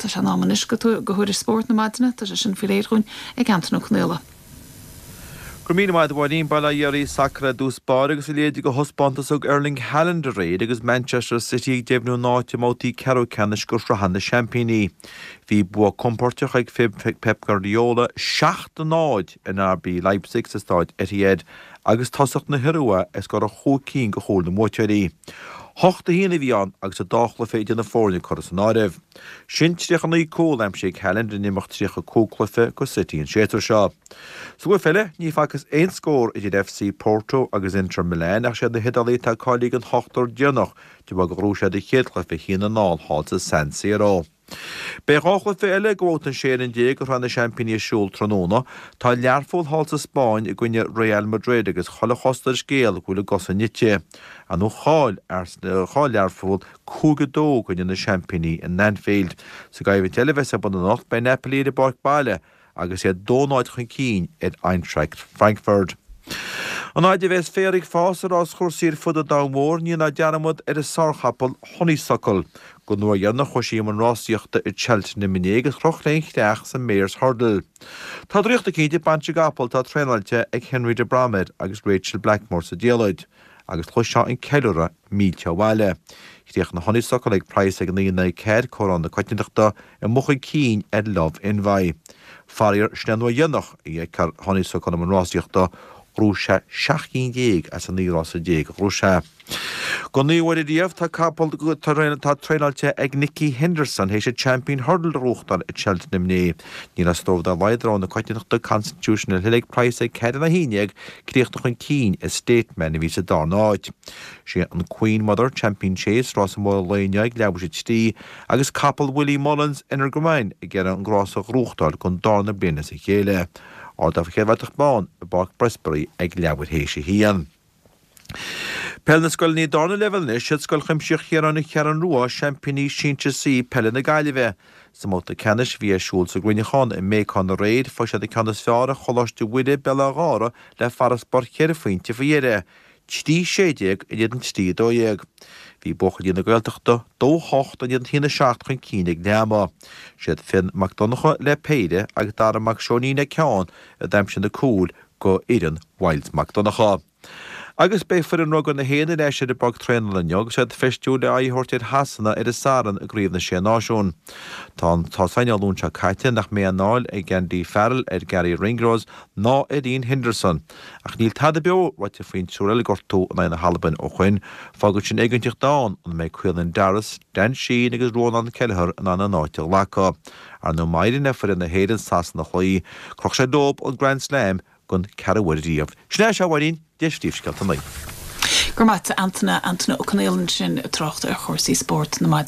tá sé námanis go thuir sport na maidine, tá sé sin filéirún ag Anthony O'Connell. Gomína maid bhhaín bailla dhearí sacra dús bar agus léad go hospántas ag Erling Haaland réid agus Manchester City ag déobhnú náte mótaí ceú ceannis go rahanna championí. Bhí bua comporteach ag Pep Guardiola 7 náid in RB Leipzig sa stáid Etihad agus tosacht na hiruá is go a chócín go hól na móteirí. 8 híana bhíán agus a dáchla féidir na fórne choras an áibh. Sin tríocha naí cóil am sé Haaland in nimach tríocha cóclafe go City an sétar seo. So go file, ní facas 1 scór i FC Porto agus Inter Milan ach sé na hidalí tá cáilíg an 8 dionach de bag rú sé de chéadlafe híana náil háilta San Siro. Be ráchla féile góta séir an dé go ranna championí siúl tróna, tá learfóil háilta Spáin i gcuine Real Madrid agus chola chostar scéal gúla gosa nite. An nó cháil learfóil cúgadó gcuine na championí in Anfield. So gaibh televisa buna nacht bei Napoli de Barc Baile agus é dónáid chun cín at Eintracht Frankfurt. An áide bheits férig fásar as chósír fud a dámór ní na deanamod ar a sarchapal honeysuckle go nuair dhearna chosíam an rásaíochta i Chelsea na minégus chrochléinteach sa Mayor's Hurdle. Tá dríochta cínte bante gapal tá trénailte ag Henry de Bramed agus Rachel Blackmore sa déalaid agus chluisá in ceilúra míteháile. Chríoch na honeysuckle ag price ag na céad chorán na coitineachta i mochaid cín ed Love in Vai. Farir snenua dionach i ag honeysuckle am an rásaíochta Rúse 16 as an nírás a déag Rúse. Go níhhaid díomh tá capal tá trénailte ag Nicky Henderson hééis sé champion hurdle rúchtar i Chelsea na mné. Ní na stómh a bhaidrán na coitineachta Constitutional Hill Price ag cead na híineag críochtach chun cín is statement a bhí sa dánáid. Sé an Queen Mother Champion Chase rás mó léineag leabhú tí agus capal Willie Mullins inar gomain i gcead an grásach rúchtar chun dána bliana sa chéile. Áda chéhhaach bán i Barc Brisbane ag leabhar hééis hían. Pel na scoil ní dána level ní siad scoil chuimseoch chéaránna chearan ruá championí sínte sí pelle na gaiileh. Sa móta ceannis bhí siúil sa gcuineáin i mécán na réid fá sé ceannas fearra choláiste uide bella gára le faras bar chéir faointe fahéire. Tí séideag i dhéan tí dóéag. Bhí bocha dína gailteachta 2-8 a dhéan hína 7 chun cínig neama. Siad fin McDonacha le péide agus dar amach seonína ceán a daim sin na cúl go ian Wild McDonacha. Agus be for an ruggan na héana leis sé de bag tréna leneog sé festú le áthirtíad hasanna ar is saran a gríomh na sé náisiún. Tá feinealún se caiite nach mé an náil ag Gandhi Farrell ar Gary Ringrose ná Ian Henderson. Ach níl tad beo roiite faoin túréil gortú an na Halban ó chuin fágad sin éigeintich dáin an méid chuilann Darras, Dan Sheehan agus Ronan Kelleher an anna náiteach lecha. Ar nó maidir nefar in na héan sasan na chlaí, croch sé dóp an Grand Slam gon carahairíomh. Sné se bhhaín deistíobh scalta mé. Gur mait Anthony O'Connell sin trocht ar chósaí sport na